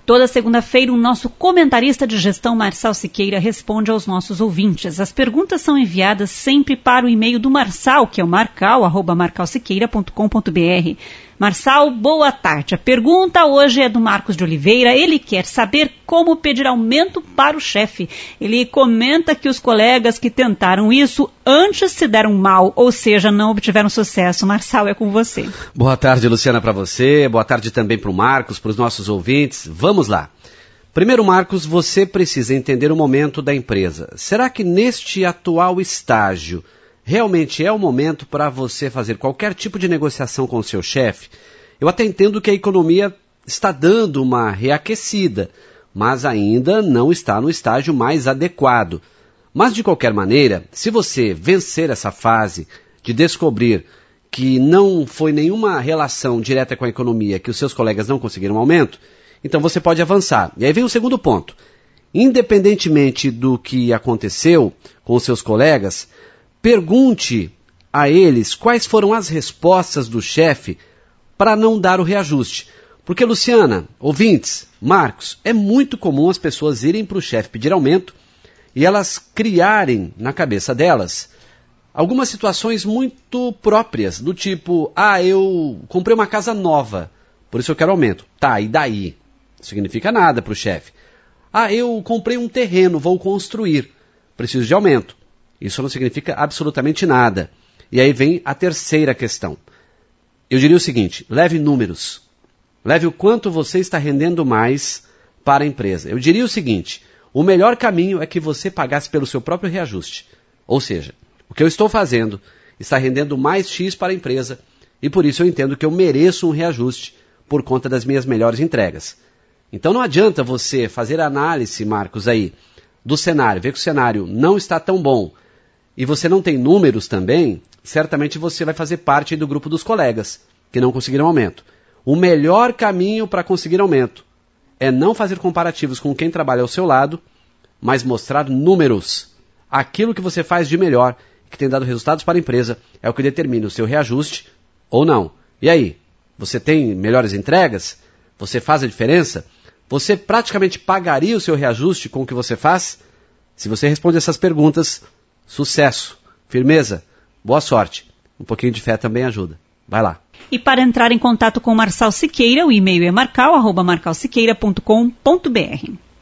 Toda segunda-feira, o nosso comentarista de gestão, Marçal Siqueira, responde aos nossos ouvintes. As perguntas são enviadas sempre para o e-mail do Marçal, que é o marcal@marcalsiqueira.com.br. Marçal, boa tarde. A pergunta hoje é do Marcos de Oliveira. Ele quer saber como pedir aumento para o chefe. Ele comenta que os colegas que tentaram isso antes se deram mal, ou seja, não obtiveram sucesso. Marçal, é com você. Boa tarde, Luciana, para você. Boa tarde também para o Marcos, para os nossos ouvintes. Vamos lá. Primeiro, Marcos, você precisa entender o momento da empresa. Será que neste atual estágio realmente é o momento para você fazer qualquer tipo de negociação com o seu chefe? Eu até entendo que a economia está dando uma reaquecida, mas ainda não está no estágio mais adequado. Mas, de qualquer maneira, se você vencer essa fase de descobrir que não foi nenhuma relação direta com a economia, que os seus colegas não conseguiram aumento, então você pode avançar. E aí vem o segundo ponto. Independentemente do que aconteceu com os seus colegas, pergunte a eles quais foram as respostas do chefe para não dar o reajuste. Porque, Luciana, ouvintes, Marcos, é muito comum as pessoas irem para o chefe pedir aumento e elas criarem na cabeça delas algumas situações muito próprias, do tipo, eu comprei uma casa nova, por isso eu quero aumento. Tá, e daí? Não significa nada para o chefe. Eu comprei um terreno, vou construir, preciso de aumento. Isso não significa absolutamente nada. E aí vem a terceira questão. Eu diria o seguinte, leve números. Leve o quanto você está rendendo mais para a empresa. Eu diria o seguinte, o melhor caminho é que você pagasse pelo seu próprio reajuste. Ou seja, o que eu estou fazendo está rendendo mais X para a empresa e por isso eu entendo que eu mereço um reajuste por conta das minhas melhores entregas. Então não adianta você fazer análise, Marcos, aí do cenário, ver que o cenário não está tão bom e você não tem números também, certamente você vai fazer parte do grupo dos colegas que não conseguiram aumento. O melhor caminho para conseguir aumento é não fazer comparativos com quem trabalha ao seu lado, mas mostrar números. Aquilo que você faz de melhor, que tem dado resultados para a empresa, é o que determina o seu reajuste ou não. E aí? Você tem melhores entregas? Você faz a diferença? Você praticamente pagaria o seu reajuste com o que você faz? Se você responde essas perguntas, sucesso, firmeza, boa sorte. Um pouquinho de fé também ajuda. Vai lá. E para entrar em contato com Marçal Siqueira, o e-mail é marcal@marcalsiqueira.com.br.